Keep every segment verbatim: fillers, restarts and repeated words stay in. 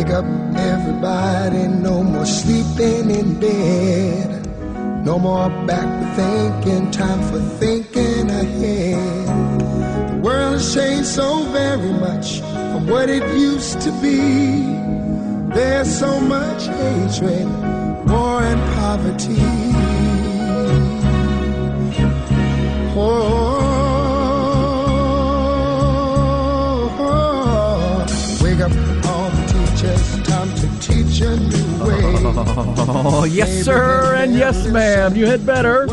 Wake up, everybody, no more sleeping in bed. No more backward thinking, time for thinking ahead. The world has changed so very much from what it used to be. There's so much hatred, war and poverty. Oh, oh, oh. Wake up all the teachers, time to teach a new way. Oh, yes, sir, and yes, ma'am. You had better.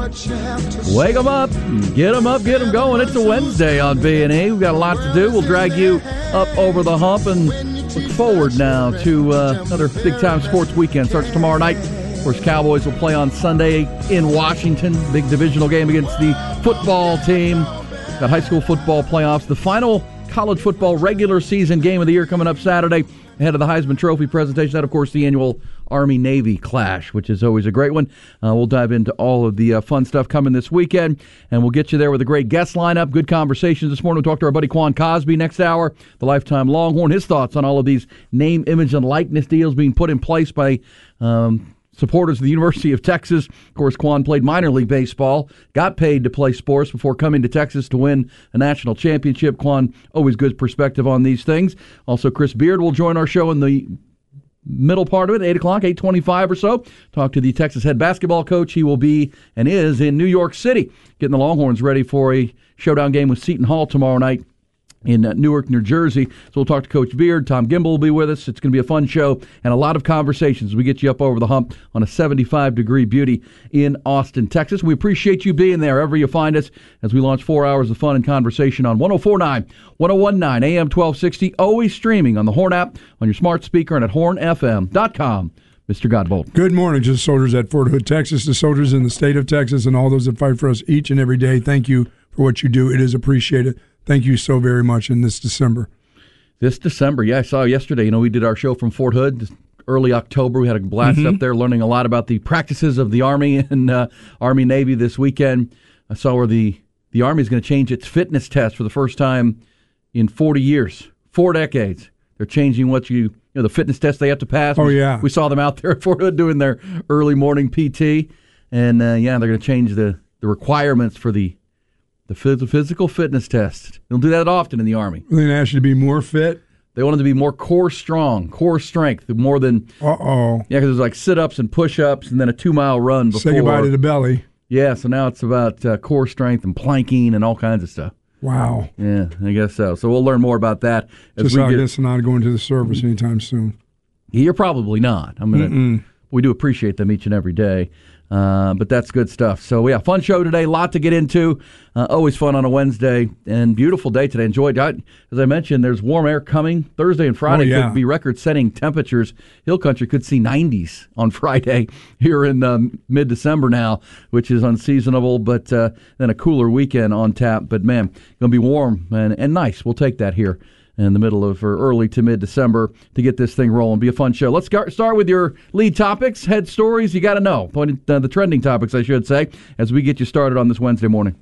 Wake them up. Get them up. Get them going. It's a Wednesday on B and E. We've got a lot to do. We'll drag you up over the hump and look forward now to uh, another big-time sports weekend. Starts tomorrow night. Of course, Cowboys will play on Sunday in Washington. Big divisional game against the football team. Got high school football playoffs. The final college football regular season game of the year coming up Saturday ahead of the Heisman Trophy presentation. That, of course, the annual Army-Navy clash, which is always a great one. Uh, we'll dive into all of the uh, fun stuff coming this weekend, and we'll get you there with a great guest lineup. Good conversations this morning. We'll talk to our buddy Quan Cosby next hour, the lifetime Longhorn. His thoughts on all of these name, image, and likeness deals being put in place by um, supporters of the University of Texas. Of course, Quan played minor league baseball, got paid to play sports before coming to Texas to win a national championship. Quan, always good perspective on these things. Also, Chris Beard will join our show in the middle part of it, eight o'clock, eight twenty-five or so. Talk to the Texas head basketball coach. He will be and is in New York City, getting the Longhorns ready for a showdown game with Seton Hall tomorrow night in uh, Newark, New Jersey. So we'll talk to Coach Beard. Tom Gimble will be with us. It's going to be a fun show and a lot of conversations. We get you up over the hump on a seventy-five degree beauty in Austin, Texas. We appreciate you being there wherever you find us as we launch four hours of fun and conversation on one oh four point nine, one oh one point nine A M twelve sixty, always streaming on the Horn app, on your smart speaker, and at horn f m dot com. Mister Godbolt. Good morning to the soldiers at Fort Hood, Texas, the soldiers in the state of Texas, and all those that fight for us each and every day. Thank you for what you do. It is appreciated. Thank you so very much in this December. This December, yeah, I saw yesterday, you know, we did our show from Fort Hood, early October. We had a blast mm-hmm. up there learning a lot about the practices of the Army and uh, Army-Navy this weekend. I saw where the, the Army is going to change its fitness test for the first time in forty years, four decades. They're changing what you, you know, the fitness test they have to pass. Oh, we, yeah. We saw them out there at Fort Hood doing their early morning P T. And, uh, yeah, they're going to change the, the requirements for the The physical fitness test. They don't do that often in the Army. They ask you to be more fit? They want them to be more core strong, core strength, more than... Uh-oh. Yeah, because there's like sit-ups and push-ups and then a two-mile run before... Say goodbye to the belly. Yeah, so now it's about uh, core strength and planking and all kinds of stuff. Wow. Yeah, I guess so. So we'll learn more about that. As Just we I get... guess not going to the service anytime soon. You're probably not. I mean, we do appreciate them each and every day. Uh, but that's good stuff. So, yeah, fun show today. A lot to get into. Uh, always fun on a Wednesday. And beautiful day today. Enjoyed it. As I mentioned, there's warm air coming. Thursday and Friday oh, yeah. could be record-setting temperatures. Hill Country could see nineties on Friday here in um, mid-December now, which is unseasonable. But uh, then a cooler weekend on tap. But, man, going to be warm and, and nice. We'll take that here in the middle of or early to mid-December to get this thing rolling. Be a fun show. Let's start with your lead topics, head stories you got to know. Uh, the trending topics, I should say, as we get you started on this Wednesday morning.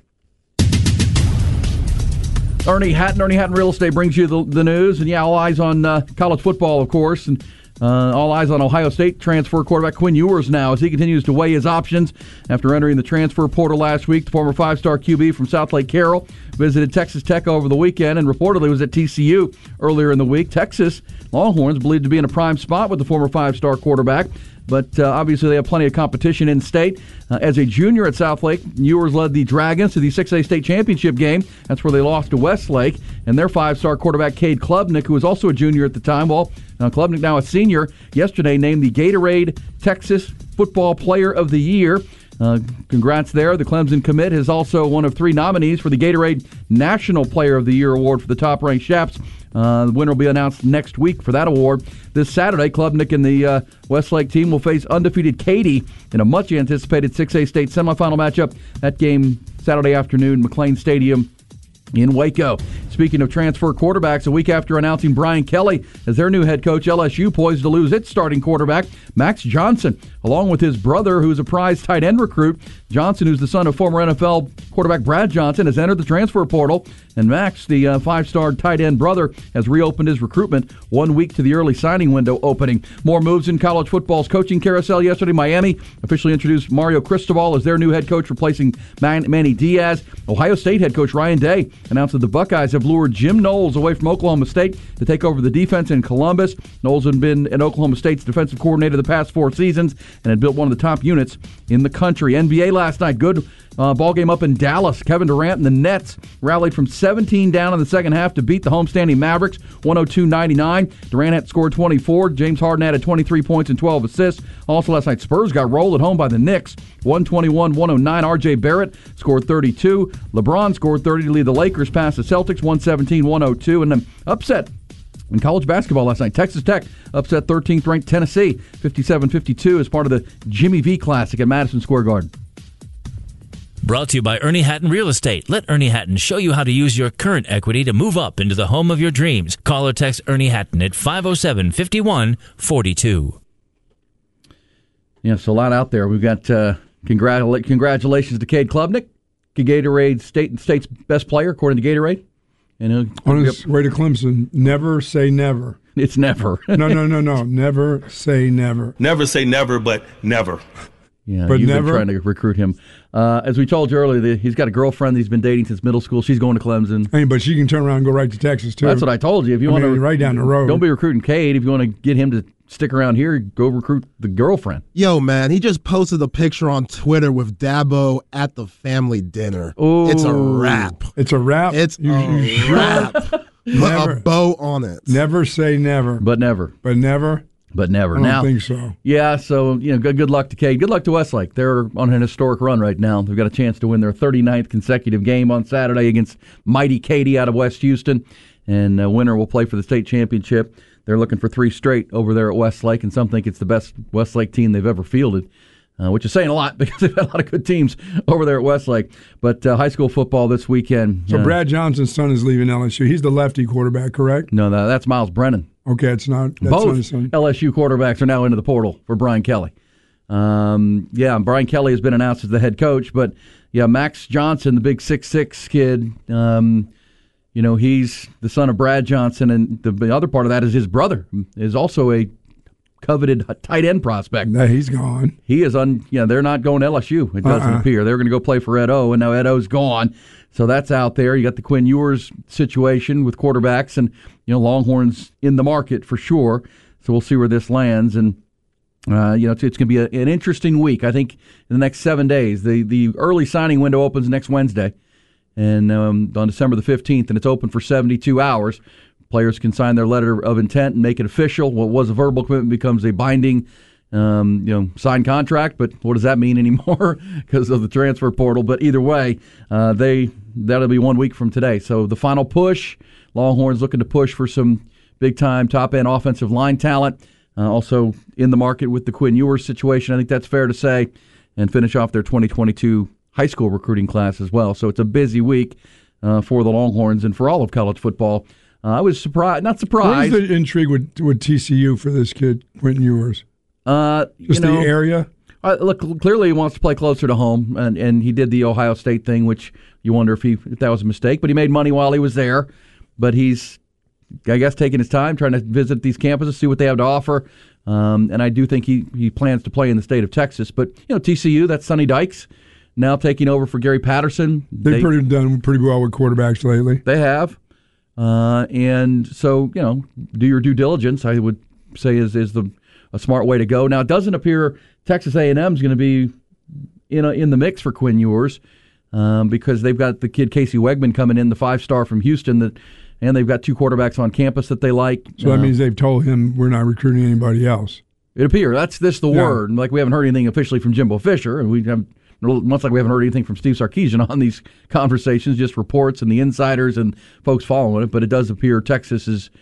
Ernie Hatton, Ernie Hatton Real Estate brings you the, the news. And, yeah, all eyes on uh, college football, of course. And Uh, all eyes on Ohio State transfer quarterback Quinn Ewers now as he continues to weigh his options after entering the transfer portal last week. The former five-star Q B from South Lake Carroll visited Texas Tech over the weekend and reportedly was at T C U earlier in the week. Texas Longhorns believed to be in a prime spot with the former five-star quarterback, but uh, obviously they have plenty of competition in state. Uh, as a junior at South Lake, Ewers led the Dragons to the six A state championship game. That's where they lost to Westlake. And their five-star quarterback, Cade Klubnik, who was also a junior at the time, well, now Klubnik, now a senior, yesterday named the Gatorade Texas Football Player of the Year. Uh, congrats there. The Clemson commit is also one of three nominees for the Gatorade National Player of the Year award for the top-ranked Chaps. Uh, the winner will be announced next week for that award. This Saturday, Klubnik and the uh, Westlake team will face undefeated Katy in a much-anticipated six A state semifinal matchup. That game Saturday afternoon, McLean Stadium in Waco. Speaking of transfer quarterbacks, a week after announcing Brian Kelly as their new head coach, L S U poised to lose its starting quarterback, Max Johnson, along with his brother, who's a prize tight end recruit. Johnson, who's the son of former N F L quarterback Brad Johnson, has entered the transfer portal, and Max, the uh, five-star tight end brother, has reopened his recruitment one week to the early signing window opening. More moves in college football's coaching carousel yesterday. Miami officially introduced Mario Cristobal as their new head coach, replacing Man- Manny Diaz. Ohio State head coach Ryan Day announced that the Buckeyes have lured Jim Knowles away from Oklahoma State to take over the defense in Columbus. Knowles had been in Oklahoma State's defensive coordinator the past four seasons and had built one of the top units in the country. N B A last night, good uh, ball game up in Dallas. Kevin Durant and the Nets rallied from seventeen down in the second half to beat the homestanding Mavericks one oh two ninety-nine. Durant had scored twenty-four. James Harden added twenty-three points and twelve assists. Also last night, Spurs got rolled at home by the Knicks, one twenty-one one oh nine. R J Barrett scored thirty-two. LeBron scored thirty to lead the Lakers past the Celtics, one seventeen one oh two. And then upset in college basketball last night, Texas Tech upset thirteenth ranked Tennessee fifty-seven fifty-two as part of the Jimmy V Classic at Madison Square Garden. Brought to you by Ernie Hatton Real Estate. Let Ernie Hatton show you how to use your current equity to move up into the home of your dreams. Call or text Ernie Hatton at five oh seven, five one four two. Yeah, so a lot out there. We've got uh, congratula- congratulations to Cade Klubnik, Gatorade state state's best player according to Gatorade. And on his way to Clemson, never say never. It's never. no, no, no, no. Never say never. Never say never, but never. Yeah, but you've never been trying to recruit him. Uh, as we told you earlier, the, he's got a girlfriend that he's been dating since middle school. She's going to Clemson. Hey, but she can turn around and go right to Texas too. That's what I told you. If you I want mean, to right down the road, don't be recruiting Cade. If you want to get him to stick around here, go recruit the girlfriend. Yo, man, he just posted a picture on Twitter with Dabo at the family dinner. Ooh. It's a wrap. It's a wrap. It's you, a you sure? wrap. Put Never. a bow on it. Never say never. But never. But never. But never. I don't now, think so. Yeah, so you know, good good luck to Cade. Good luck to Westlake. They're on an historic run right now. They've got a chance to win their thirty-ninth consecutive game on Saturday against mighty Katy out of West Houston, and the winner will play for the state championship. They're looking for three straight over there at Westlake, and some think it's the best Westlake team they've ever fielded, uh, which is saying a lot because they've had a lot of good teams over there at Westlake. But uh, high school football this weekend. So uh, Brad Johnson's son is leaving L S U. He's the lefty quarterback, correct? No, no, that's Miles Brennan. Okay, it's not. That's Both not his son. L S U quarterbacks are now into the portal for Brian Kelly. Um, yeah, Brian Kelly has been announced as the head coach, but yeah, Max Johnson, the big six six kid, um, you know, he's the son of Brad Johnson, and the, the other part of that is his brother is also a coveted tight end prospect. No, he's gone. He is on. Yeah, they're not going to L S U. It doesn't uh-uh. appear they're going to go play for Ed O, and now Ed O's gone. So that's out there. You got the Quinn Ewers situation with quarterbacks, and you know Longhorns in the market for sure. So we'll see where this lands, and uh, you know it's, it's going to be a, an interesting week. I think in the next seven days, the the early signing window opens next Wednesday, and um, on December the fifteenth, and it's open for seventy-two hours. Players can sign their letter of intent and make it official. What was a verbal commitment becomes a binding, um, you know, signed contract. But what does that mean anymore because of the transfer portal? But either way, uh, they that'll be one week from today. So the final push, Longhorns looking to push for some big-time top-end offensive line talent. Uh, also in the market with the Quinn Ewers situation. I think that's fair to say. And finish off their twenty twenty-two high school recruiting class as well. So it's a busy week uh, for the Longhorns and for all of college football. Uh, I was surprised, not surprised. What is the intrigue with, with T C U for this kid, Quentin Ewers? Uh, Just you know, the area? Uh, look, clearly he wants to play closer to home, and, and he did the Ohio State thing, which you wonder if he if that was a mistake. But he made money while he was there. But he's, I guess, taking his time, trying to visit these campuses, see what they have to offer. Um, and I do think he, he plans to play in the state of Texas. But, you know, T C U, that's Sonny Dykes, now taking over for Gary Patterson. They've they, pretty done pretty well with quarterbacks lately. They have. Uh, and so, you know, do your due diligence, I would say, is is the a smart way to go. Now, it doesn't appear Texas A and M is going to be in a, in the mix for Quinn Ewers um, because they've got the kid Casey Wegman coming in, the five-star from Houston, that, and they've got two quarterbacks on campus that they like. So that uh, means they've told him we're not recruiting anybody else. It appears. That's this the Yeah. word. Like, we haven't heard anything officially from Jimbo Fisher, and we have much like we haven't heard anything from Steve Sarkisian on these conversations, just reports and the insiders and folks following it. But it does appear Texas is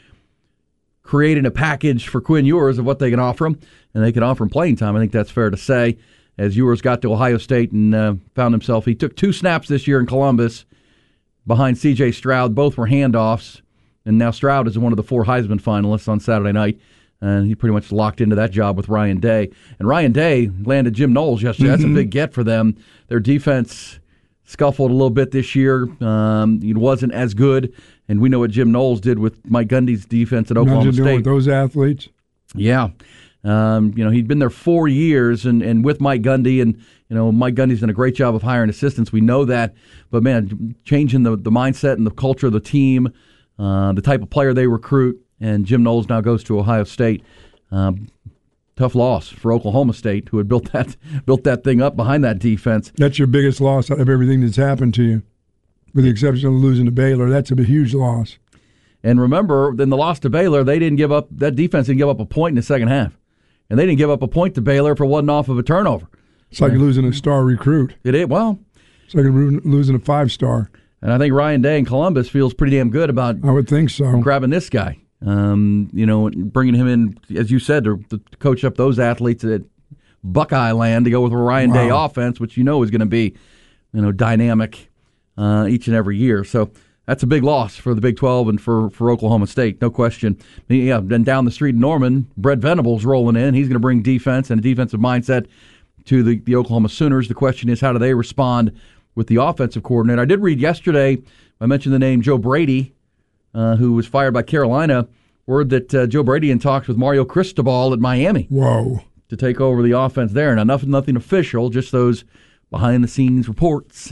creating a package for Quinn Ewers of what they can offer him, and they can offer him playing time. I think that's fair to say. As Ewers got to Ohio State and uh, found himself, he took two snaps this year in Columbus, behind C J Stroud. Both were handoffs, and now Stroud is one of the four Heisman finalists on Saturday night, and he pretty much locked into that job with Ryan Day. And Ryan Day landed Jim Knowles yesterday. Mm-hmm. That's a big get for them. Their defense scuffled a little bit this year. Um, it wasn't as good, and we know what Jim Knowles did with Mike Gundy's defense at Oklahoma Imagine State. doing with those athletes. Yeah. Um, you know, he'd been there four years and, and with Mike Gundy, and, you know, Mike Gundy's done a great job of hiring assistants. We know that. But, man, changing the, the mindset and the culture of the team, uh, the type of player they recruit, and Jim Knowles now goes to Ohio State. Um, tough loss for Oklahoma State, who had built that built that thing up behind that defense. That's your biggest loss out of everything that's happened to you, with the exception of losing to Baylor. That's a huge loss. And remember, in the loss to Baylor, they didn't give up. That defense didn't give up a point in the second half, and they didn't give up a point to Baylor if it wasn't off of a turnover. It's like yeah. losing a star recruit. It is well. It's like losing a five star. And I think Ryan Day in Columbus feels pretty damn good about. I would think so. Grabbing this guy, um, you know, bringing him in, as you said, to, to coach up those athletes at Buckeye Land to go with a Ryan wow. Day offense, which you know is going to be, you know, dynamic uh, each and every year. So. That's a big loss for the Big twelve and for, for Oklahoma State, no question. Yeah, then down the street in Norman, Brett Venables rolling in. He's going to bring defense and a defensive mindset to the, the Oklahoma Sooners. The question is, how do they respond with the offensive coordinator? I did read yesterday, I mentioned the name Joe Brady, uh, who was fired by Carolina. Word that uh, Joe Brady in talks with Mario Cristobal at Miami. Whoa. To take over the offense there. Now, nothing, nothing official, just those behind-the-scenes reports.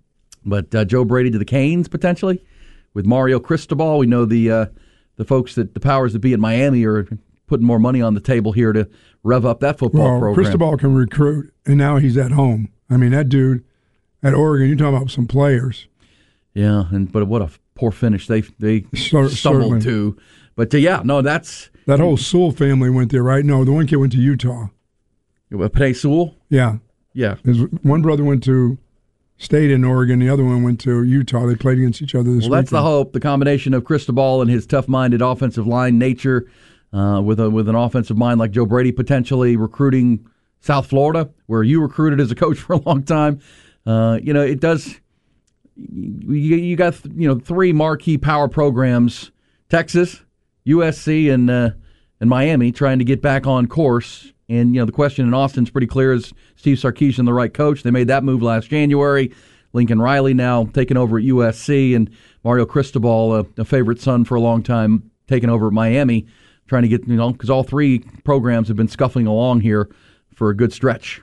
But uh, Joe Brady to the Canes, potentially, with Mario Cristobal. We know the uh, the folks that the powers that be at Miami are putting more money on the table here to rev up that football well, program. Cristobal can recruit, and now he's at home. I mean, that dude at Oregon, you're talking about some players. Yeah, and but what a poor finish they they Cer- stumbled certainly. to. But uh, yeah, no, that's that whole Sewell family went there, right? No, the one kid went to Utah. Penei Sewell. Yeah, yeah. His one brother went to State in Oregon, the other one went to Utah. They played against each other this Well, that's weekend. the hope. The combination of Cristobal and his tough-minded offensive line nature, uh, with a with an offensive mind like Joe Brady, potentially recruiting South Florida, where you recruited as a coach for a long time. Uh, you know, it does. You, you got you know three marquee power programs: Texas, U S C, and uh, and Miami, trying to get back on course. And, you know, the question in Austin's pretty clear. Is Steve Sarkisian the right coach? They made that move last January. Lincoln Riley now taking over at U S C, and Mario Cristobal, a, a favorite son for a long time, taking over at Miami, trying to get, you know, because all three programs have been scuffling along here for a good stretch.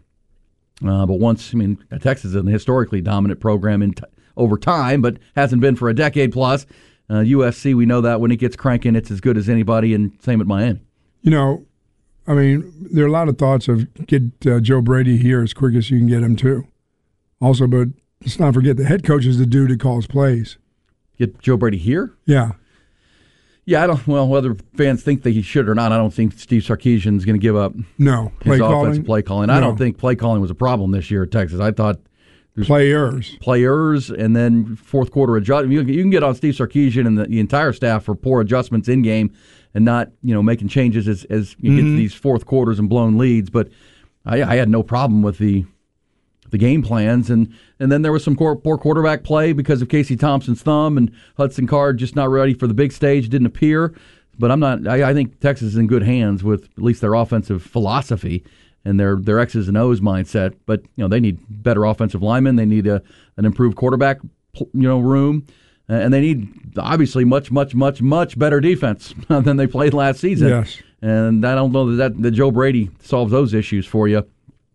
Uh, but once, I mean, Texas is a historically dominant program in t- over time, but hasn't been for a decade plus. Uh, U S C, we know that when it gets cranking, it's as good as anybody, and same at Miami. You know, I mean, there are a lot of thoughts of get uh, Joe Brady here as quick as you can get him, too. Also, but let's not forget the head coach is the dude that calls plays. Get Joe Brady here? Yeah. Yeah, I don't. Well, whether fans think that he should or not, I don't think Steve Sarkisian's going to give up no play his calling. offensive play calling. No. I don't think play calling was a problem this year at Texas. I thought players, players, and then fourth quarter adjustment. You, you can get on Steve Sarkisian and the, the entire staff for poor adjustments in game and not, you know, making changes as as you mm-hmm. get to these fourth quarters and blown leads. But I, I had no problem with the the game plans, and, and then there was some poor quarterback play because of Casey Thompson's thumb, and Hudson Card just not ready for the big stage, didn't appear. But I'm not. I, I think Texas is in good hands with at least their offensive philosophy and their their X's and O's mindset. But you know they need better offensive linemen. They need a an improved quarterback, you know, room, and they need obviously much much much much better defense than they played last season. Yes. And I don't know that, that, that Joe Brady solves those issues for you.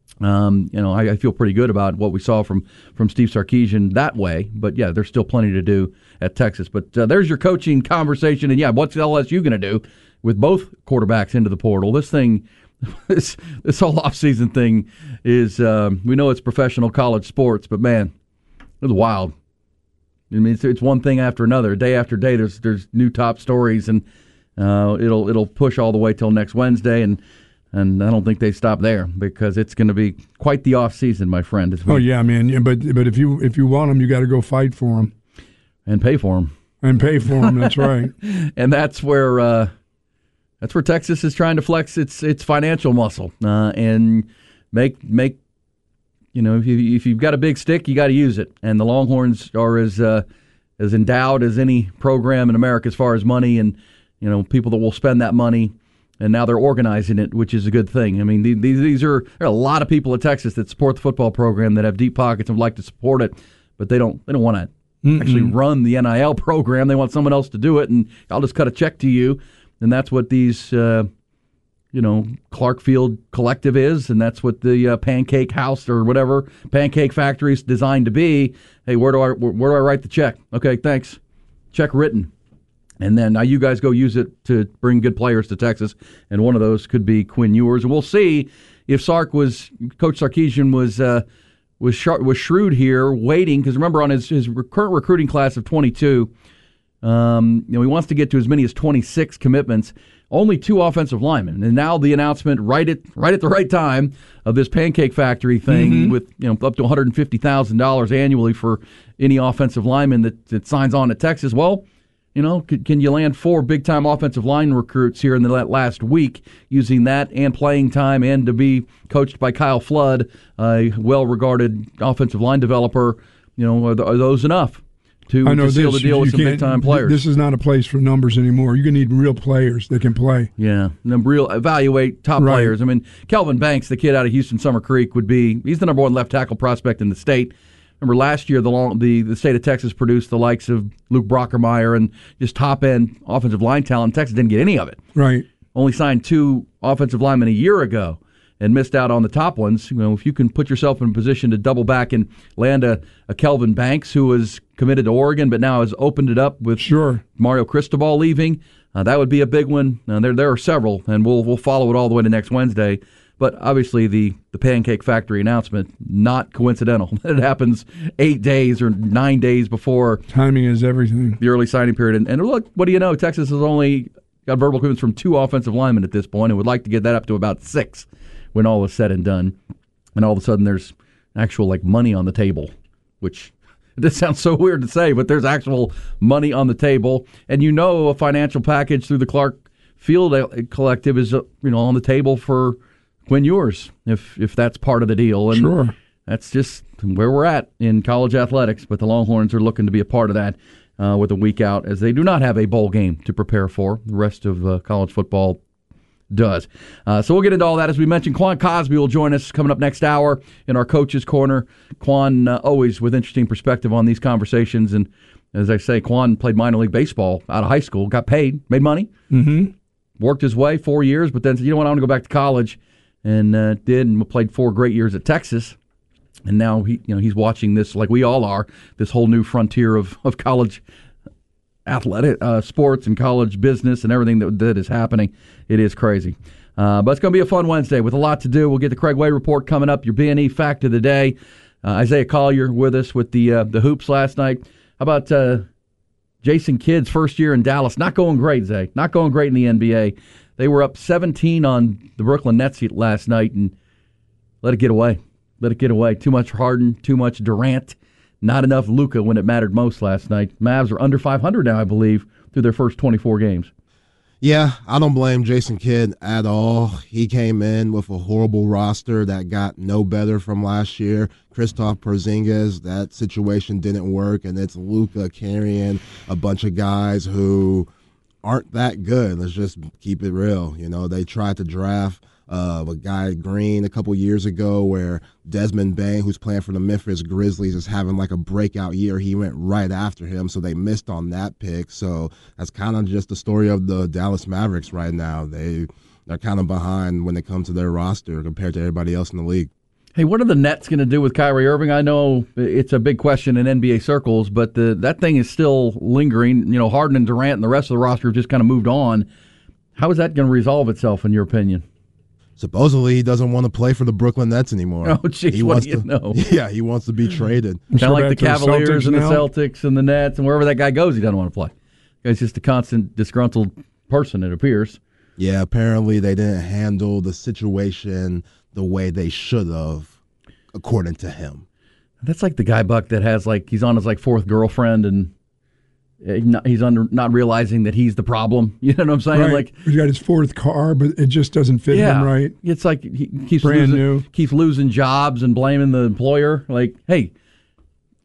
Um, you know, I, I feel pretty good about what we saw from, from Steve Sarkisian that way. But, yeah, there's still plenty to do at Texas. But uh, there's your coaching conversation. And, yeah, what's L S U going to do with both quarterbacks into the portal? This thing, this, this whole offseason thing is, um, we know it's professional college sports, but, man, it's wild. I mean, it's, it's one thing after another. Day after day, there's there's new top stories, and uh, it'll it'll push all the way till next Wednesday. And And I don't think they stop there because it's going to be quite the off season, my friend. This week. Oh yeah, man. Yeah, but but if you if you want them, you got to go fight for them and pay for them and pay for them. That's right. And that's where uh, that's where Texas is trying to flex its its financial muscle uh, and make make you know if you if you've got a big stick, you got to use it. And the Longhorns are as uh, as endowed as any program in America as far as money and, you know, people that will spend that money. And now they're organizing it, which is a good thing. I mean, these, these are, there are a lot of people at Texas that support the football program that have deep pockets and would like to support it, but they don't. They don't want to Mm-mm. actually run the N I L program. They want someone else to do it, and I'll just cut a check to you. And that's what these, uh, you know, Clark Field Collective is, and that's what the uh, Pancake House or whatever Pancake Factory is designed to be. Hey, where do I where, where do I write the check? Okay, thanks. Check written. And then now you guys go use it to bring good players to Texas, and one of those could be Quinn Ewers. And we'll see if Sark was Coach Sarkisian was uh, was sharp, was shrewd here, waiting because remember on his his current recruiting class of twenty-two, um, you know he wants to get to as many as twenty-six commitments. Only two offensive linemen, and now the announcement right at right at the right time of this Pancake Factory thing mm-hmm. with you know up to one hundred fifty thousand dollars annually for any offensive lineman that, that signs on at Texas. Well. You know, can, can you land four big-time offensive line recruits here in the last week using that and playing time and to be coached by Kyle Flood, a well-regarded offensive line developer? You know, are, th- are those enough to, to seal the deal with some big-time players? This is not a place for numbers anymore. You're going to need real players that can play. Yeah, and real evaluate top right. players. I mean, Kelvin Banks, the kid out of Houston Summer Creek, would be he's the number one left tackle prospect in the state. Remember last year, the, long, the the state of Texas produced the likes of Luke Brockermeyer and just top-end offensive line talent. Texas didn't get any of it. Right. Only signed two offensive linemen a year ago and missed out on the top ones. You know, if you can put yourself in a position to double back and land a, a Kelvin Banks who was committed to Oregon but now has opened it up with sure. Mario Cristobal leaving, uh, that would be a big one. Uh, there there are several, and we'll we'll follow it all the way to next Wednesday. But obviously the, the Pancake Factory announcement, not coincidental. It happens eight days or nine days before. Timing is everything. The early signing period. And, and look, what do you know? Texas has only got verbal commitments from two offensive linemen at this point and would like to get that up to about six when all is said and done. And all of a sudden there's actual like money on the table, which this sounds so weird to say, but there's actual money on the table. And you know a financial package through the Clark Field Collective is you know on the table for Quinn Ewers, if if that's part of the deal. And sure. That's just where we're at in college athletics, but the Longhorns are looking to be a part of that uh, with a week out, as they do not have a bowl game to prepare for. The rest of uh, college football does. Uh, so we'll get into all that. As we mentioned, Quan Cosby will join us coming up next hour in our Coach's Corner. Quan, uh, always with interesting perspective on these conversations. And as I say, Quan played minor league baseball out of high school, got paid, made money, mm-hmm. worked his way four years, but then said, you know what, I want to go back to college. And uh, did and played four great years at Texas, and now he, you know, he's watching this like we all are. This whole new frontier of, of college athletic uh, sports and college business and everything that that is happening. It is crazy, uh, but it's going to be a fun Wednesday with a lot to do. We'll get the Craig Way report coming up. Your B and E fact of the day. Uh, Isaiah Collier with us with the uh, the hoops last night. How about uh, Jason Kidd's first year in Dallas? Not going great, Zay. Not going great in the N B A. They were up seventeen on the Brooklyn Nets last night and let it get away. Let it get away. Too much Harden, too much Durant, not enough Luka when it mattered most last night. Mavs are under five hundred now, I believe, through their first twenty-four games. Yeah, I don't blame Jason Kidd at all. He came in with a horrible roster that got no better from last year. Kristaps Porzingis, that situation didn't work, and it's Luka carrying a bunch of guys who aren't that good. Let's just keep it real. You know, they tried to draft uh, a guy Green a couple years ago where Desmond Bane, who's playing for the Memphis Grizzlies, is having like a breakout year. He went right after him, so they missed on that pick. So that's kind of just the story of the Dallas Mavericks right now. They, they're kind of behind when it comes to their roster compared to everybody else in the league. Hey, what are the Nets going to do with Kyrie Irving? I know it's a big question in N B A circles, but the, that thing is still lingering. You know, Harden and Durant and the rest of the roster have just kind of moved on. How is that going to resolve itself, in your opinion? Supposedly, he doesn't want to play for the Brooklyn Nets anymore. Oh, jeez, he what wants do you to, know? Yeah, he wants to be traded. Kind of like the to Cavaliers the and the now. Celtics and the Nets, and wherever that guy goes, he doesn't want to play. He's just a constant disgruntled person, it appears. Yeah, apparently they didn't handle the situation the way they should have, according to him. That's like the guy, Buck, that has like he's on his like fourth girlfriend and he's under not realizing that he's the problem. You know what I'm saying? Right. Like he's got his fourth car, but it just doesn't fit yeah, him right. It's like he keeps Brand losing, new. keeps losing jobs and blaming the employer. Like, hey,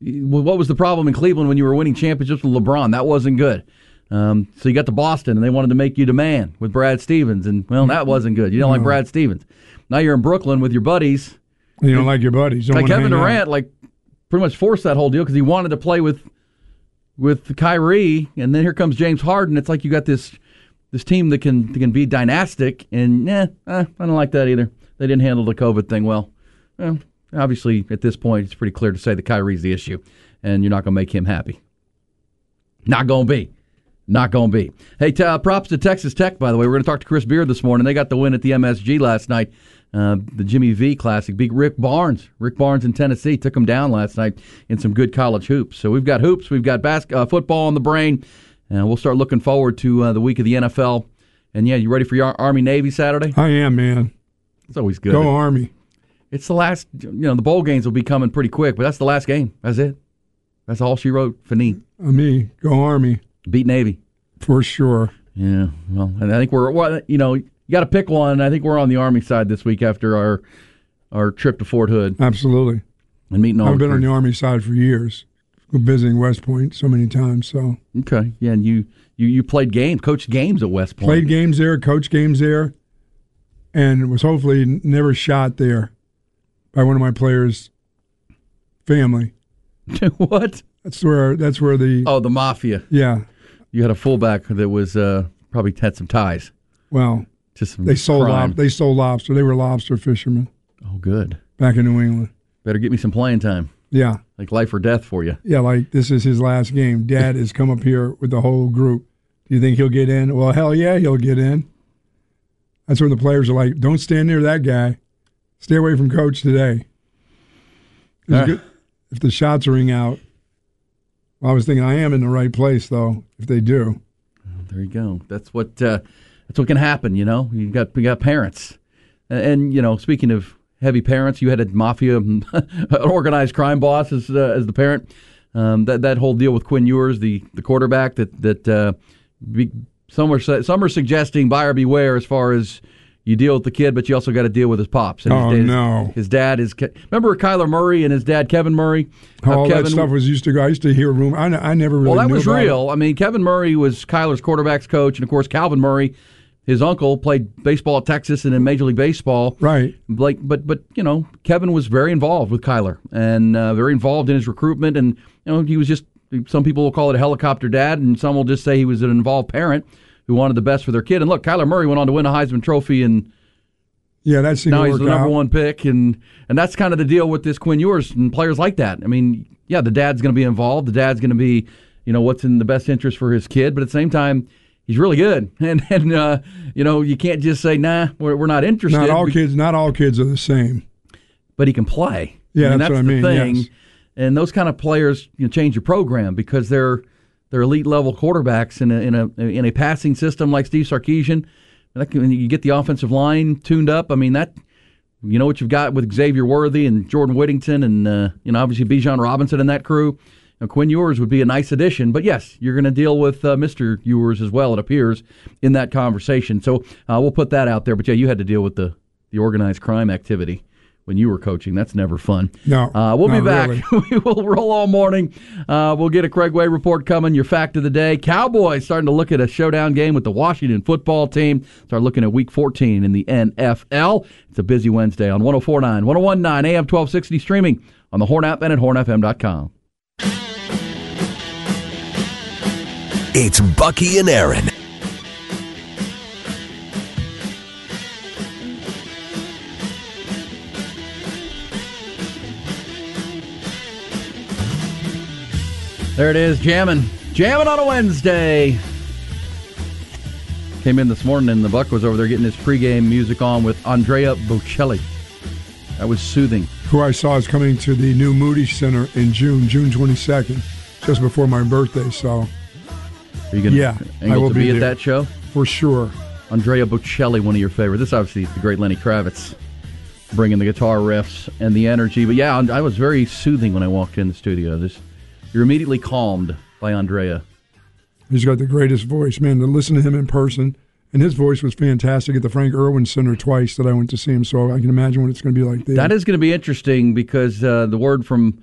what was the problem in Cleveland when you were winning championships with LeBron? That wasn't good. Um, so you got to Boston, and they wanted to make you the man with Brad Stevens, and, well, that wasn't good. You don't no. like Brad Stevens. Now you're in Brooklyn with your buddies. You don't like your buddies. Don't like Kevin Durant, out. like pretty much forced that whole deal because he wanted to play with with Kyrie, and then here comes James Harden. It's like you got this this team that can that can be dynastic, and eh, eh, I don't like that either. They didn't handle the COVID thing well. Well, obviously, at this point, it's pretty clear to say that Kyrie's the issue, and you're not going to make him happy. Not going to be. Not going to be. Hey, t- uh, props to Texas Tech, by the way. We're going to talk to Chris Beard this morning. They got the win at the M S G last night, uh, the Jimmy V Classic. Beat Rick Barnes. Rick Barnes in Tennessee took him down last night in some good college hoops. So we've got hoops, we've got bas- uh, football on the brain, and we'll start looking forward to uh, the week of the N F L. And, yeah, you ready for your Army-Navy Saturday? I am, man. It's always good. Go Army. It's the last, you know, the bowl games will be coming pretty quick, but that's the last game. That's it. That's all she wrote. Finite. Uh, me. Go Army. Beat Navy. For sure. Yeah, well, and I think we're, well, you know, you got to pick one. I think we're on the Army side this week after our our trip to Fort Hood. Absolutely. And meeting all I've the been crews. on the Army side for years, visiting West Point so many times. So okay, yeah, and you, you, you played games, coached games at West Point. Played games there, coached games there, and was hopefully never shot there by one of my players' family. What? That's where. That's where the. Oh, the mafia. Yeah. You had a fullback that was uh, probably had some ties. Well, to some they sold crime. lob- they sold lobster. They were lobster fishermen. Oh, good. Back in New England. Better get me some playing time. Yeah. Like life or death for you. Yeah, like this is his last game. Dad has come up here with the whole group. Do you think he'll get in? Well, hell yeah, he'll get in. That's when the players are like, don't stand near that guy. Stay away from Coach today. Uh. Good. If the shots ring out. Well, I was thinking I am in the right place, though, if they do. Oh, there you go. That's what uh, that's what can happen, you know. You got you got parents. And, and, you know, speaking of heavy parents, you had a mafia, an organized crime boss as uh, as the parent. Um, that that whole deal with Quinn Ewers, the, the quarterback, that that uh, be, some are some are suggesting buyer beware as far as you deal with the kid, but you also got to deal with his pops. And oh his, no! His dad is. Remember Kyler Murray and his dad Kevin Murray. How all Kevin, that stuff was used to go. I used to hear rumors. I, I never really. Well, that knew was about real. It. I mean, Kevin Murray was Kyler's quarterback's coach, and of course, Calvin Murray, his uncle, played baseball at Texas and in Major League Baseball. Right. Like, but but you know, Kevin was very involved with Kyler and uh, very involved in his recruitment, and you know, he was just. Some people will call it a helicopter dad, and some will just say he was an involved parent who wanted the best for their kid. And look, Kyler Murray went on to win a Heisman Trophy, and yeah, that's now he's the number out. one pick, and and that's kind of the deal with this Quinn Ewers and players like that. I mean, yeah, the dad's going to be involved. The dad's going to be, you know, what's in the best interest for his kid, but at the same time, he's really good, and and uh, you know, you can't just say, nah, we're we're not interested. Not all kids, not all kids are the same. But he can play. Yeah, I mean, that's, that's what I the mean. thing. Yes. And those kind of players, you know, change your program because they're they're elite level quarterbacks in a in a in a passing system like Steve Sarkisian. That can, you get the offensive line tuned up. I mean, that you know what you've got with Xavier Worthy and Jordan Whittington and uh, you know obviously Bijan Robinson and that crew. Now, Quinn Ewers would be a nice addition, but yes, you're going to deal with uh, Mister Ewers as well. It appears in that conversation. So uh, we'll put that out there. But yeah, you had to deal with the the organized crime activity when you were coaching. That's never fun. No. Uh, we'll be back. Really. We will roll all morning. Uh, we'll get a Craig Way report coming, your fact of the day. Cowboys starting to look at a showdown game with the Washington football team. Start looking at week fourteen in the N F L. It's a busy Wednesday on one oh four point nine, one oh one point nine A M twelve sixty, streaming on the Horn app and at horn f m dot com. It's Bucky and Aaron. There it is, jamming. Jamming on a Wednesday. Came in this morning and the Buck was over there getting his pregame music on with Andrea Bocelli. That was soothing. Who I saw is coming to the new Moody Center in June, June twenty-second, just before my birthday. So, Are you going yeah, to I will be, be at there. that show? For sure. Andrea Bocelli, one of your favorites. This obviously is the great Lenny Kravitz, bringing the guitar riffs and the energy. But yeah, I was very soothing when I walked in the studio. This, you're immediately calmed by Andrea. He's got the greatest voice, man. To listen to him in person, and his voice was fantastic at the Frank Irwin Center twice that I went to see him. So I can imagine what it's going to be like there. That is going to be interesting because uh, the word from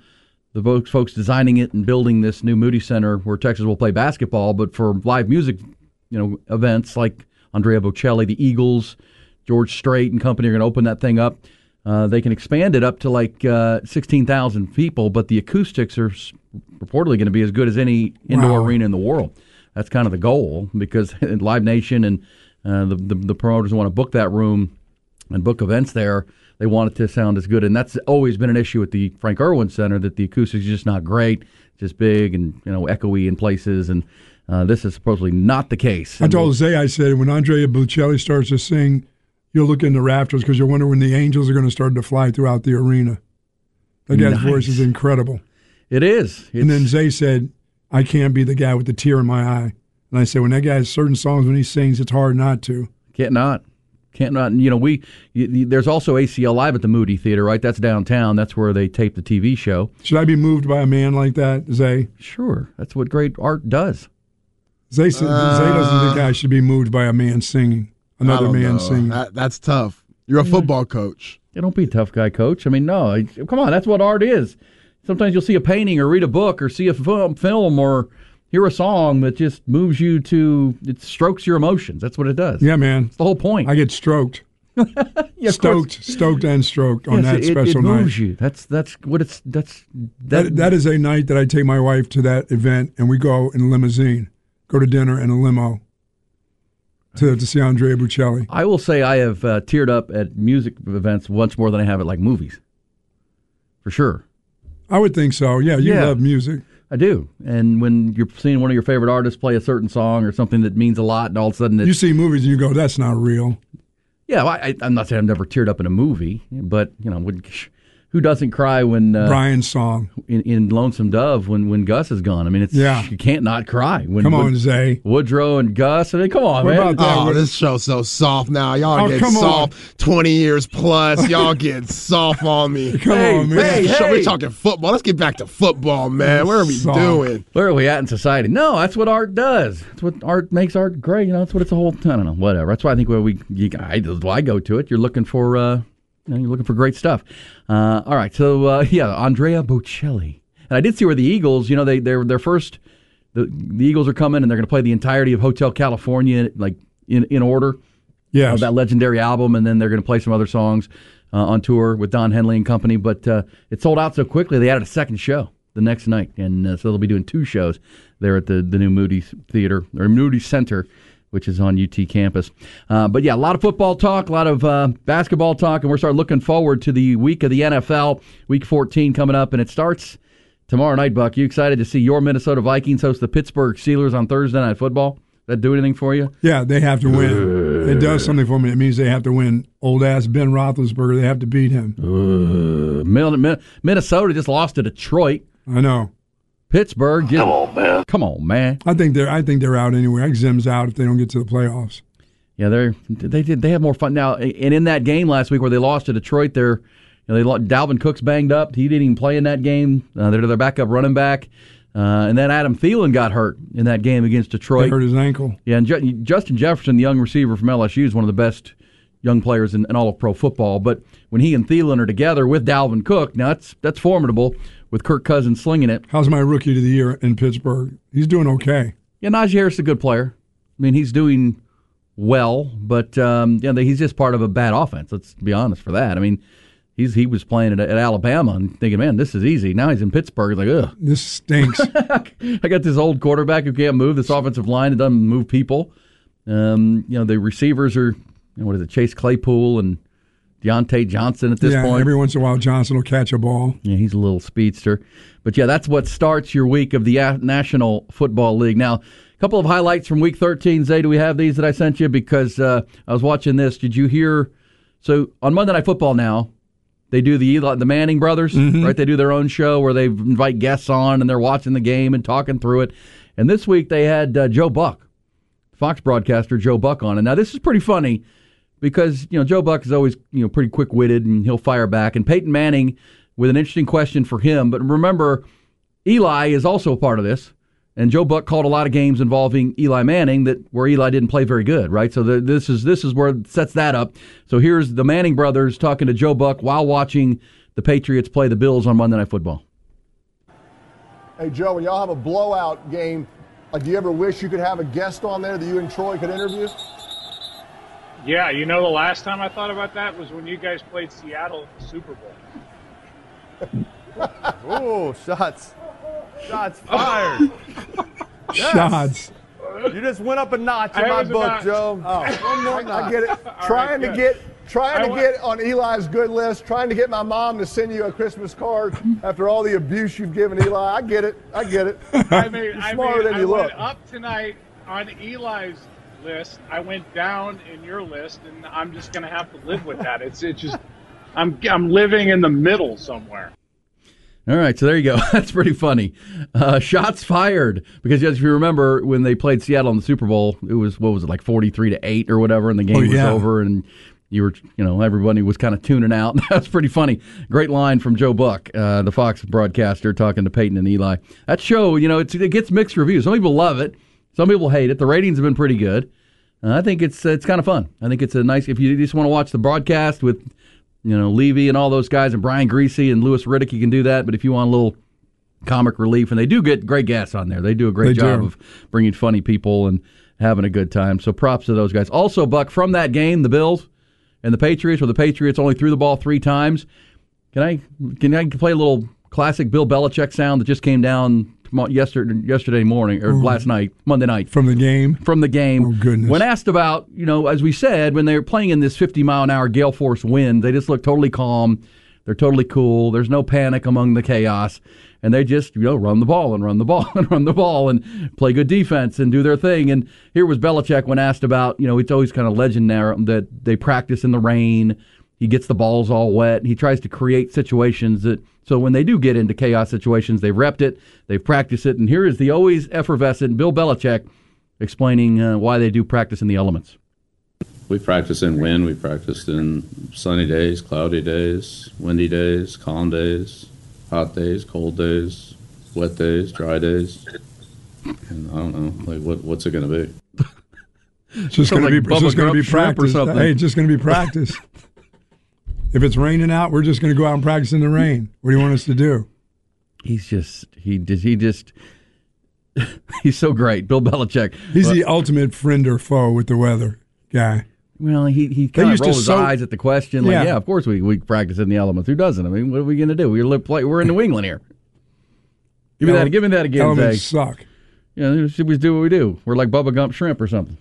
the folks, folks designing it and building this new Moody Center where Texas will play basketball, but for live music, you know, events like Andrea Bocelli, the Eagles, George Strait and company are going to open that thing up. Uh, they can expand it up to like uh, sixteen thousand people, but the acoustics are reportedly going to be as good as any indoor Wow. arena in the world. That's kind of the goal because Live Nation and uh, the, the the promoters want to book that room and book events there. They want it to sound as good, and that's always been an issue at the Frank Irwin Center, that the acoustics are just not great, just big and you know echoey in places, and uh, this is supposedly not the case. I told Zay, I said, when Andrea Bocelli starts to sing, you'll look in the rafters because you'll wonder when the angels are going to start to fly throughout the arena. That guy's Nice. voice is incredible. It is. It's, And then Zay said, I can't be the guy with the tear in my eye. And I said, when that guy has certain songs, when he sings, it's hard not to. Can't not. Can't not. You know, we y- y- there's also A C L Live at the Moody Theater, right? That's downtown. That's where they tape the T V show. Should I be moved by a man like that, Zay? Sure. That's what great art does. Zay, said, Uh, Zay doesn't think I should be moved by a man singing. I Another don't man know. singing. That, that's tough. You're a football coach. Yeah, don't be a tough guy, coach. I mean, no. I- Come on. That's what art is. Sometimes you'll see a painting or read a book or see a film, film or hear a song that just moves you to, it strokes your emotions. That's what it does. Yeah, man. It's the whole point. I get stroked. Yeah, of stoked, course. stoked and stroked on Yes, that it, special it night. moves you. That's that's what it's that's That, that is a night that I take my wife to that event, and we go in a limousine, go to dinner in a limo to, to see Andrea Bocelli. I will say I have uh, teared up at music events once more than I have at like movies. For sure. I would think so. Yeah, you Yeah. love music. I do. And when you're seeing one of your favorite artists play a certain song or something that means a lot, and all of a sudden it's, You see movies and you go, that's not real. yeah, well, I, I'm not saying I've never teared up in a movie, but you know, would, who doesn't cry when uh, Brian's song. in, in Lonesome Dove when, when Gus is gone? I mean, it's Yeah. you can't not cry when Come on, when Zay. Woodrow and Gus. I mean, come on, What man. about that? Oh, What- this show's so soft now. Y'all Oh, get come on. soft twenty years plus. Y'all get soft on me. Come Hey, on, man. hey, Show- hey. We're talking football. Let's get back to football, man. What are we Soft. doing? Where are we at in society? No, that's what art does. That's what art makes art great. You know, that's what it's a whole. I don't know, whatever. That's why I think where we, you, I, I go to it. You're looking for, uh, you know, you're looking for great stuff. Uh, all right, so uh, yeah, Andrea Bocelli, and I did see where the Eagles. You know, they they're their first. The, the Eagles are coming, and they're going to play the entirety of Hotel California, like in in order. Yes. Of that legendary album, and then they're going to play some other songs uh, on tour with Don Henley and company. But uh, it sold out so quickly, they added a second show the next night, and uh, so they'll be doing two shows there at the, the new Moody Theater, or Moody Center, which is on U T campus. Uh, but yeah, a lot of football talk, a lot of uh, basketball talk, and we're starting looking forward to the week of the N F L, Week fourteen coming up, and it starts tomorrow night, Buck. You excited to see your Minnesota Vikings host the Pittsburgh Steelers on Thursday Night Football? Does that do anything for you? Yeah, they have to win. It does something for me. It means they have to win. Old ass Ben Roethlisberger, they have to beat him. Uh, Min- Min- Minnesota just lost to Detroit. I know. Pittsburgh, just, come on, man. Come on, man. I think they're. I think they're out anyway. I think Zim's out if they don't get to the playoffs. Yeah, they're they did they have more fun now. And in that game last week where they lost to Detroit, they're you know, they lost, Dalvin Cook's banged up. He didn't even play in that game. Uh, they're their backup running back, uh, and then Adam Thielen got hurt in that game against They Detroit. hurt his ankle. Yeah, and Ju- Justin Jefferson, the young receiver from L S U, is one of the best young players in, in all of pro football. But when he and Thielen are together with Dalvin Cook, now that's that's formidable with Kirk Cousins slinging it. How's my rookie of the year in Pittsburgh? He's doing okay. Yeah, Najee Harris is a good player. I mean, he's doing well, but um, yeah, he's just part of a bad offense. Let's be honest for that. I mean, he's he was playing at, at Alabama and thinking, man, this is easy. Now he's in Pittsburgh. He's like, ugh. This stinks. I got this old quarterback who can't move. This offensive line that doesn't move people. Um, you know, the receivers are, you know, what is it, Chase Claypool and Deontay Johnson at this yeah, point. every once in a while Johnson will catch a ball. Yeah, he's a little speedster. But yeah, that's what starts your week of the A- National Football League. Now, a couple of highlights from Week thirteen. Zay, do we have these that I sent you? Because uh, I was watching this. Did you hear? So on Monday Night Football now, they do the Eli, the Manning brothers, Mm-hmm. right? They do their own show where they invite guests on and they're watching the game and talking through it. And this week they had uh, Joe Buck, Fox broadcaster Joe Buck on. And now this is pretty funny because, you know, Joe Buck is always, you know, pretty quick-witted and he'll fire back. And Peyton Manning with an interesting question for him. But remember, Eli is also a part of this. And Joe Buck called a lot of games involving Eli Manning that where Eli didn't play very good, right? So the, this is this is where it sets that up. So here's the Manning brothers talking to Joe Buck while watching the Patriots play the Bills on Monday Night Football. Hey, Joe, when y'all have a blowout game, like, do you ever wish you could have a guest on there that you and Troy could interview? Yeah, you know, the last time I thought about that was when you guys played Seattle at the Super Bowl. Ooh, shots. Shots fired. Yes. Shots. You just went up a notch in my book, notch. Joe. Oh, one more I, notch. I get it. Trying right, to get trying I to want- get on Eli's good list, trying to get my mom to send you a Christmas card after all the abuse you've given Eli. I get it. I get it. I mean, You're I, smarter mean, than I you went look. up tonight on Eli's list. I went down in your list, and I'm just going to have to live with that. It's it's just I'm I'm living in the middle somewhere. All right, so there you go. That's pretty funny. Uh, shots fired, because as you remember, when they played Seattle in the Super Bowl, it was, what was it, like forty-three to eight or whatever, and the game Oh, was yeah. over, and you were, you know, everybody was kind of tuning out. That's pretty funny. Great line from Joe Buck, uh, the Fox broadcaster, talking to Peyton and Eli. That show, you know, it's, it gets mixed reviews. Some people love it. Some people hate it. The ratings have been pretty good. Uh, I think it's it's kind of fun. I think it's a nice, if you just want to watch the broadcast with, you know, Levy and all those guys, and Brian Greasy and Louis Riddick, you can do that. But if you want a little comic relief, and they do get great guests on there. They do a great They job do. of bringing funny people and having a good time. So props to those guys. Also, Buck, from that game, the Bills and the Patriots, where the Patriots only threw the ball three times, can I can I play a little classic Bill Belichick sound that just came down yesterday, yesterday morning, or Ooh. last night, Monday night. From the game? From the game. Oh, goodness. When asked about, you know, as we said, when they were playing in this fifty mile an hour gale force wind, they just look totally calm. They're totally cool. There's no panic among the chaos. And they just, you know, run the ball and run the ball and run the ball and play good defense and do their thing. And here was Belichick when asked about, you know, it's always kind of legendary that they practice in the rain. He gets the balls all wet. He tries to create situations that, so when they do get into chaos situations, they've repped it, they've practiced it. And here is the always effervescent Bill Belichick explaining uh, why they do practice in the elements. We practice in wind. We practiced in sunny days, cloudy days, windy days, calm days, hot days, cold days, wet days, dry days. And I don't know, like what what's it going to be? It's just Sounds going like to be, it's just Bubba gonna be Gump shrimp or practice. something. Hey, it's just going to be practice. If it's raining out, we're just going to go out and practice in the rain. What do you want us to do? He's just, he did, he just, he's so great. Bill Belichick. He's Well, the ultimate friend or foe with the weather guy. Well, he he kind of used to rolled his so- eyes at the question. Like, Yeah. yeah, of course we, we practice in the elements. Who doesn't? I mean, what are we going to do? We're live, play, we're in New England here. Give me Ele- that. Give me that again. Elements Zay. suck. You know, should we do what we do? We're like Bubba Gump shrimp or something.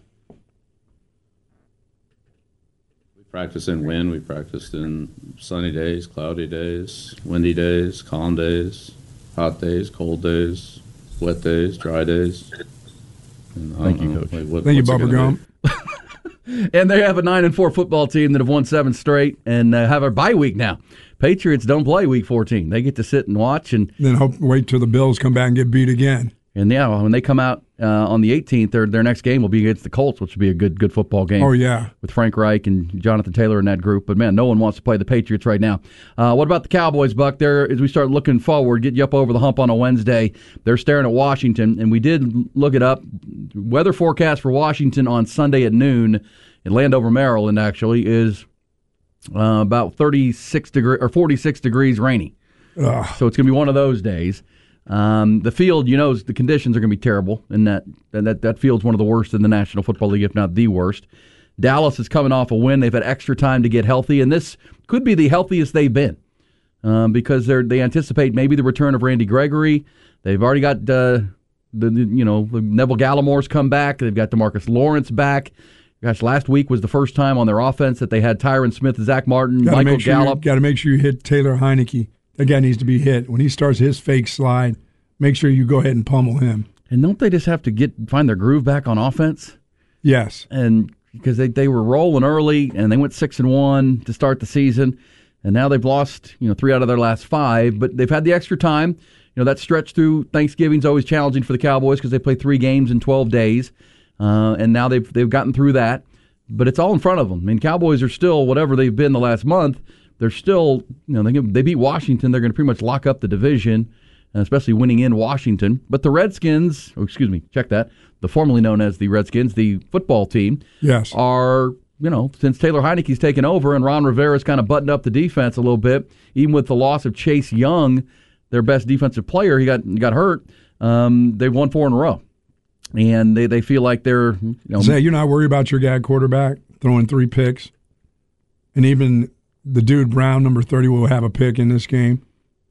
We practice in wind. We practiced in sunny days, cloudy days, windy days, calm days, hot days, cold days, wet days, dry days. And I Thank don't you, know, Coach. like, what, Thank you, what's it Bubba gonna Gump. be? And they have a nine and four football team that have won seven straight and uh, have a bye week now. Patriots don't play week fourteen. They get to sit and watch, and Then hope wait till the Bills come back and get beat again. and yeah, when they come out uh, on the eighteenth, their their next game will be against the Colts, which will be a good good football game. Oh, yeah. With Frank Reich and Jonathan Taylor in that group. But man, no one wants to play the Patriots right now. Uh, what about the Cowboys, Buck? There, as we start looking forward, get you up over the hump on a Wednesday. They're staring at Washington, and we did look it up. Weather forecast for Washington on Sunday at noon in Landover, Maryland, actually is uh, about thirty-six degree or forty-six degrees, rainy. Ugh. So it's going to be one of those days. Um, the field, you know, the conditions are going to be terrible, and that, and that that field's one of the worst in the National Football League, if not the worst. Dallas is coming off a win. They've had extra time to get healthy, and this could be the healthiest they've been um, because they they anticipate maybe the return of Randy Gregory. They've already got uh, the you know Neville Gallimore's come back. They've got DeMarcus Lawrence back. Gosh, last week was the first time on their offense that they had Tyron Smith, Zach Martin, Gotta Michael make sure Gallup. Got to make sure you hit Taylor Heineke. That guy needs to be hit. When he starts his fake slide, make sure you go ahead and pummel him. And don't they just have to get find their groove back on offense? Yes. And because they, they were rolling early and they went six and one to start the season, and now they've lost you know three out of their last five. But they've had the extra time. You know that stretch through Thanksgiving's always challenging for the Cowboys because they play three games in twelve days, uh, and now they've they've gotten through that. But it's all in front of them. I mean, Cowboys are still whatever they've been the last month. They're still you know they they beat Washington. They're going to pretty much lock up the division, especially winning in Washington. But the Redskins, oh, excuse me, check that, the formerly known as the Redskins, the football team, yes, are, you know, since Taylor Heineke's taken over and Ron Rivera's kind of buttoned up the defense a little bit, even with the loss of Chase Young, their best defensive player, he got got hurt. Um, they've won four in a row, and they, they feel like they're you know. Zay, you're not worried about your guy quarterback throwing three picks, and even the dude Brown, number thirty, will have a pick in this game.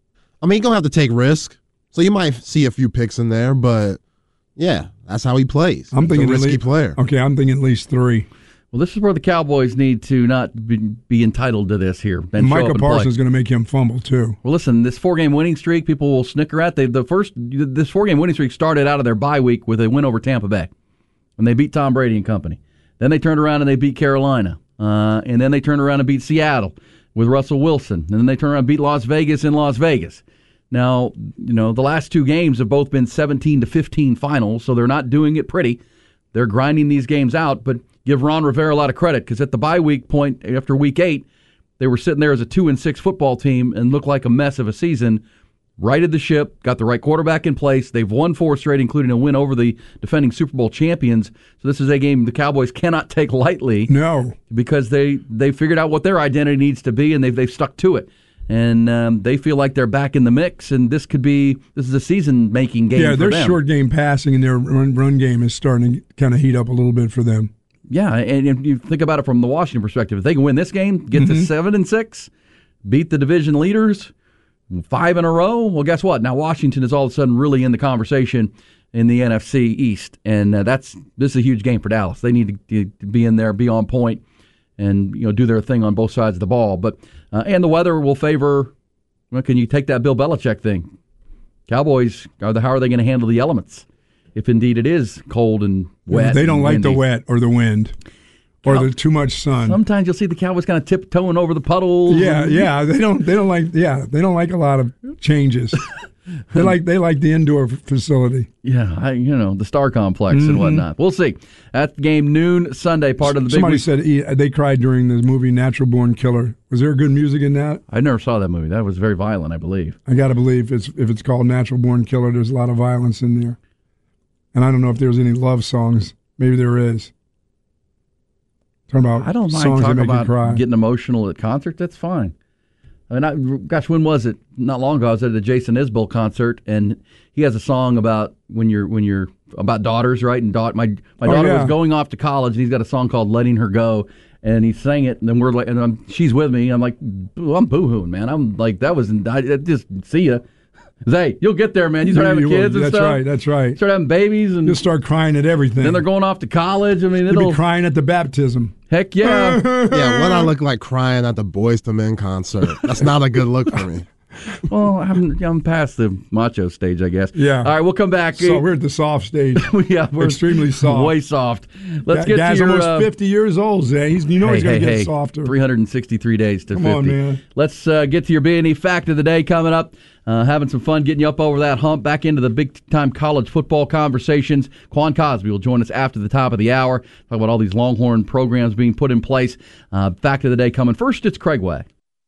I mean, you're going to have to take risk. So you might see a few picks in there, but yeah, that's how he plays. I'm He's thinking a risky least, player. Okay, I'm thinking at least three. Well, this is where the Cowboys need to not be, be entitled to this here. And Micah Parsons is going to make him fumble too. Well, listen, this four-game winning streak, people will snicker at. They the first this four-game winning streak started out of their bye week with a win over Tampa Bay, when they beat Tom Brady and company. Then they turned around and they beat Carolina, uh, and then they turned around and beat Seattle with Russell Wilson, and then they turned around and beat Las Vegas in Las Vegas. Now, you know, the last two games have both been seventeen to fifteen finals, so they're not doing it pretty. They're grinding these games out, but give Ron Rivera a lot of credit, because at the bye week point after week eight, they were sitting there as a two and six football team and looked like a mess of a season. Righted the ship, got the right quarterback in place. They've won four straight, including a win over the defending Super Bowl champions. So this is a game the Cowboys cannot take lightly. No, because they they figured out what their identity needs to be, and they've they've stuck to it. And um, they feel like they're back in the mix, and this could be this is a season-making game. Yeah, for their them. short game passing and their run, run game is starting to kind of heat up a little bit for them. Yeah, and if you think about it from the Washington perspective, if they can win this game, get Mm-hmm. to seven and six, beat the division leaders, five in a row. Well, guess what? Now Washington is all of a sudden really in the conversation in the N F C East, and uh, that's this is a huge game for Dallas. They need to, to be in there, be on point, and you know do their thing on both sides of the ball. But uh, and the weather will favor. Well, can you take that Bill Belichick thing? Cowboys are the how are they going to handle the elements if indeed it is cold and wet? They don't and like windy. the wet or the wind or Cow- the too much sun. Sometimes you'll see the Cowboys kind of tiptoeing over the puddles. Yeah, and- yeah. They don't. They don't like. Yeah, they don't like a lot of changes. they like. They like the indoor f- facility. Yeah, I, you know, the Star Complex Mhm. and whatnot. We'll see. At the game noon Sunday, part of the big Somebody week- said e- they cried during the movie Natural Born Killer. Was there good music in that? I never saw that movie. That was very violent, I believe. I got to believe it's if it's called Natural Born Killer, there's a lot of violence in there. And I don't know if there's any love songs. Maybe there is. Talking about I don't mind songs that talking make you about cry. getting emotional at concerts. That's fine. I mean, I, gosh, when was it? Not long ago, I was at the Jason Isbell concert, and he has a song about when you're when you're about daughters, right? And da- my my Oh, daughter yeah. was going off to college, and he's got a song called "Letting Her Go," and he sang it, and then we're like, and I'm, she's with me. I'm like, boo, I'm boohooing, man. I'm like, that was I, I just see ya. Zay, you'll get there, man. You start You- having you will. kids and That's stuff. right. That's right. Start having babies, and You'll start crying at everything. then they're going off to college. I mean, You'll it'll be crying at the baptism. heck yeah. Yeah, what I look like crying at the Boyz two Men concert. That's not a good look for me. Well, I'm I'm past the macho stage, I guess. Yeah. All right, we'll come back. So we're at the soft stage. yeah, we're extremely soft. way soft. Let's That get guy's to your. almost uh, fifty years old, Zay. He's, you know hey, he's going hey, to get hey, softer. three hundred sixty-three days to Come fifty. on, man. Let's uh, get to your B and E fact of the day coming up. Uh, having some fun getting you up over that hump, back into the big-time college football conversations. Quan Cosby will join us after the top of the hour. Talk about all these Longhorn programs being put in place. Uh, fact of the day coming. First, it's Craig Way.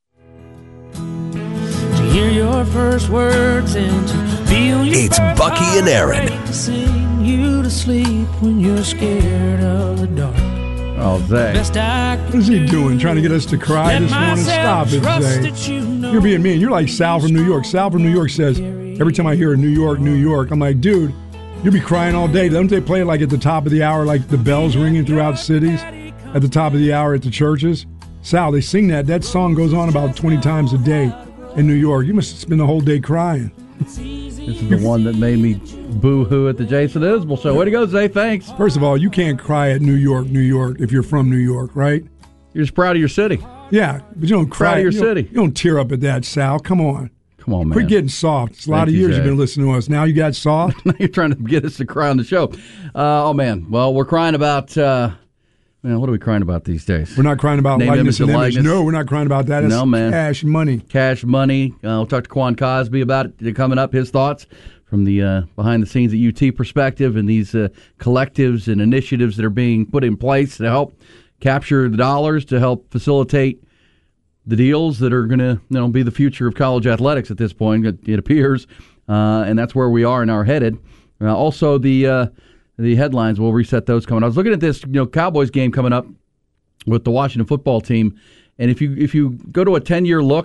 To hear your first words and to feel your It's Bucky and Aaron. to sing you to sleep when you're scared of the dark. Oh, Zay. Best I What is he doing? Trying to get us to cry Let this morning? Stop myself it, trust Zay. that you know You're being mean. You're like Sal from New York. Sal from New York says, every time I hear New York, New York, I'm like, dude, you'll be crying all day. Don't they play it like at the top of the hour, like the bells ringing throughout cities at the top of the hour at the churches? Sal, they sing that. That song goes on about twenty times a day in New York. You must spend the whole day crying. This is the one that made me boo-hoo at the Jason Isbell show. Way to go, Zay. Thanks. First of all, you can't cry at New York, New York if you're from New York, right? You're just proud of your city. Yeah, but you don't cry. Proud of your you don't- city. You don't tear up at that, Sal. Come on. Come on, man. Quit getting soft. It's a lot Thank of you, years Zay. you've been listening to us. Now you got soft? You're trying to get us to cry on the show. Uh, oh, man. Well, we're crying about, uh, man, what are we crying about these days? We're not crying about Name, likeness image, and and image. likeness. No, we're not crying about that. It's No, man. cash money. Cash money. Uh, we'll talk to Quan Cosby about it coming up, his thoughts from the uh, behind-the-scenes at U T perspective and these uh, collectives and initiatives that are being put in place to help capture the dollars, to help facilitate the deals that are going to you know, be the future of college athletics at this point, it, it appears, uh, and that's where we are and are headed. Uh, also, the uh, the headlines, we'll reset those coming. I was looking at this you know Cowboys game coming up with the Washington football team, and if you if you go to a ten-year look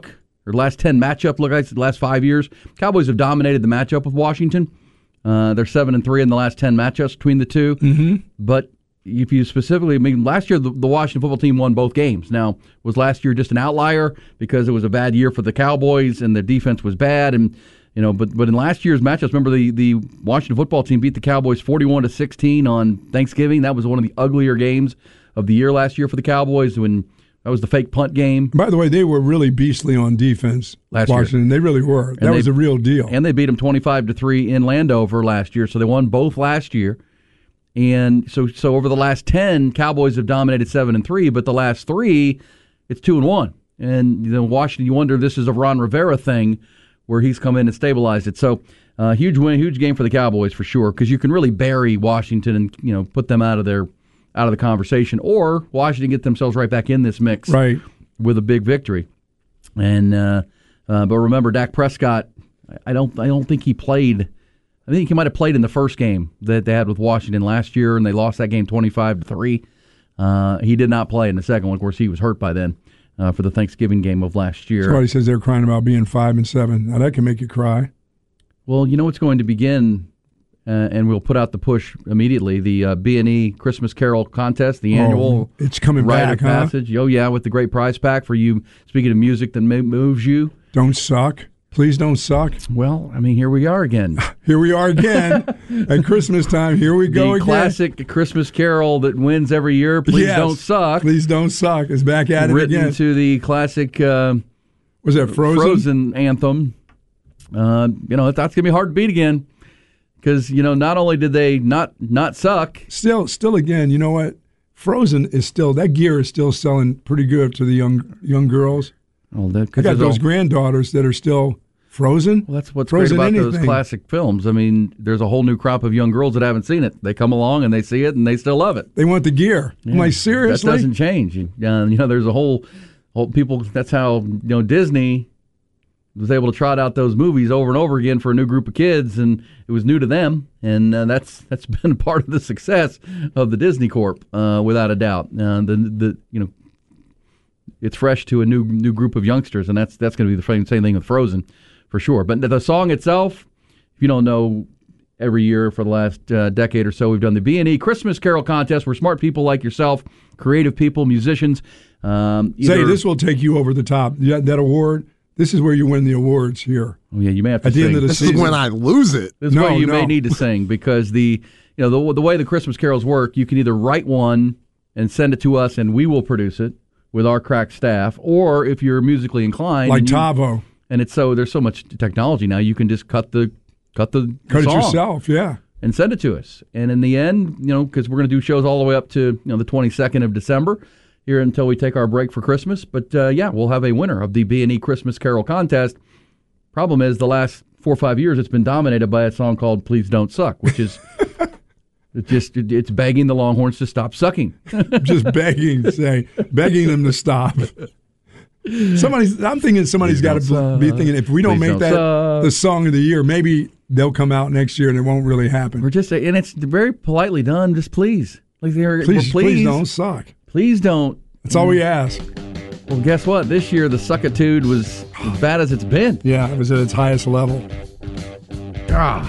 or last ten matchup look like the last five years. Cowboys have dominated the matchup with Washington. Uh, they're seven and three in the last ten matchups between the two. Mm-hmm. But if you specifically, I mean, last year the, the Washington football team won both games. Now, was last year just an outlier because it was a bad year for the Cowboys and the defense was bad? And you know, but but in last year's matchups, remember the, the Washington football team beat the Cowboys forty-one to sixteen on Thanksgiving. That was one of the uglier games of the year last year for the Cowboys when that was the fake punt game. By the way, they were really beastly on defense last Washington. Year. They really were. And that they, was a real deal. And they beat them twenty-five to three in Landover last year, so they won both last year. And so so over the last ten, Cowboys have dominated seven and three, but the last three, it's two and one. And you know, Washington, you wonder if this is a Ron Rivera thing where he's come in and stabilized it. So uh, huge win, huge game for the Cowboys for sure, because you can really bury Washington and you know put them out of their out of the conversation, or Washington get themselves right back in this mix, right, with a big victory. And uh, uh, but remember, Dak Prescott, I don't I don't think he played. I think he might have played in the first game that they had with Washington last year, and they lost that game twenty-five to three. Uh, he did not play in the second one. Of course, he was hurt by then uh, for the Thanksgiving game of last year. Somebody says they're crying about being five and seven. Now that can make you cry. Well, you know what's going to begin, uh, and we'll put out the push immediately. The uh, B and E Christmas Carol contest, the annual. Oh, it's coming rite back, of huh? passage. Oh yeah, with the great prize pack for you. Speaking of music that moves you, don't suck. Please don't suck. Well, I mean, here we are again. Here we are again at Christmas time. Here we go the again. Classic Christmas Carol that wins every year. Please yes. don't suck. Please don't suck. Is back at Written it again. to the classic. Uh, Was that Frozen? Frozen anthem. Uh, you know that's gonna be hard to beat again because you know not only did they not not suck. Still, still again. You know what? Frozen is still that gear is still selling pretty good to the young young girls. Oh, that, I got those all, granddaughters that are still. Frozen? Well, that's what's Frozen great about anything. those classic films. I mean, there's a whole new crop of young girls that haven't seen it. They come along and they see it and they still love it. They want the gear. Yeah. I'm like, seriously? That doesn't change. Uh, you know, there's a whole, whole people. That's how you know Disney was able to trot out those movies over and over again for a new group of kids, and it was new to them, and uh, that's that's been part of the success of the Disney Corp, uh, without a doubt. Uh, the the you know, it's fresh to a new new group of youngsters, and that's that's going to be the same, same thing with Frozen. For sure. But the song itself, if you don't know, every year for the last uh, decade or so, we've done the B and E Christmas Carol Contest where smart people like yourself, creative people, musicians. Um, either, Say, this will take you over the top. Yeah, that award, this is where you win the awards here. Oh, yeah, you may have to At the sing. end of the this season. is when I lose it. This is no, where you no. may need to sing because the you know the, the way the Christmas carols work, you can either write one and send it to us and we will produce it with our crack staff, or if you're musically inclined. Like you, Tavo. And it's so there's so much technology now. You can just cut the cut the cut song it yourself, yeah, and send it to us. And in the end, you know, because we're going to do shows all the way up to you know the twenty-second of December here until we take our break for Christmas. But uh, yeah, we'll have a winner of the B and E Christmas Carol Contest. Problem is, the last four or five years, it's been dominated by a song called "Please Don't Suck," which is it just it, it's begging the Longhorns to stop sucking. Just begging, say begging them to stop. Somebody's. I'm thinking somebody's got to be thinking if we don't Please make don't that suck. the song of the year, maybe they'll come out next year and it won't really happen. We're just and it's very politely done. Just please, like they're Please, well, please, please don't suck. Please don't. That's all we ask. Well, guess what? This year the suckitude was as bad as it's been. Yeah, it was at its highest level. Ah.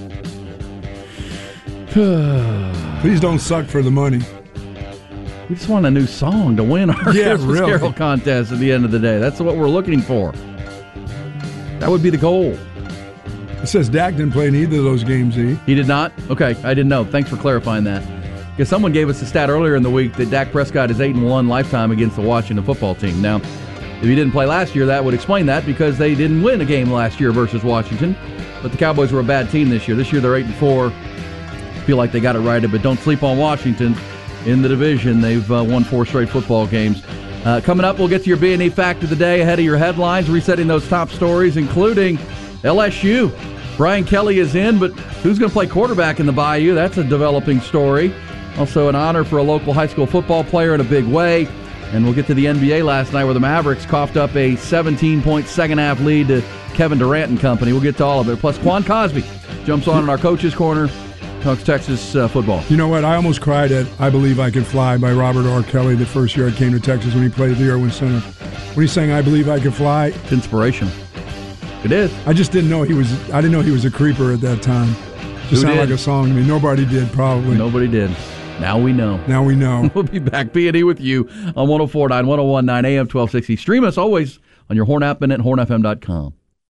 Please don't suck for the money. We just want a new song to win our Yeah, Christmas really. Carol contest at the end of the day. That's what we're looking for. That would be the goal. It says Dak didn't play in either of those games, E. He did not? Okay, I didn't know. Thanks for clarifying that. Because someone gave us a stat earlier in the week that Dak Prescott is eight and one lifetime against the Washington football team. Now, if he didn't play last year, that would explain that because they didn't win a game last year versus Washington. But the Cowboys were a bad team this year. This year they're eight and four. Feel like they got it righted, but don't sleep on Washington. In the division, they've uh, won four straight football games. Uh, coming up, we'll get to your B and E Fact of the Day ahead of your headlines, resetting those top stories, including L S U. Brian Kelly is in, but who's going to play quarterback in the Bayou? That's a developing story. Also, an honor for a local high school football player in a big way. And we'll get to the N B A last night where the Mavericks coughed up a seventeen-point second-half lead to Kevin Durant and company. We'll get to all of it. Plus, Quan Cosby jumps on in our Coach's Corner. Talks Texas uh, football. You know what? I almost cried at I Believe I Could Fly by Robert R. Kelly the first year I came to Texas when he played at the Irwin Center. When he sang I Believe I Could Fly. It's inspirational. It is. I just didn't know he was, I didn't know he was a creeper at that time. Just sounded like a song to me. Nobody did, probably. Nobody did. Now we know. Now we know. We'll be back. B and E with you on one oh four point nine, one oh one point nine A M twelve sixty. Stream us always on your Horn app and at horn f m dot com.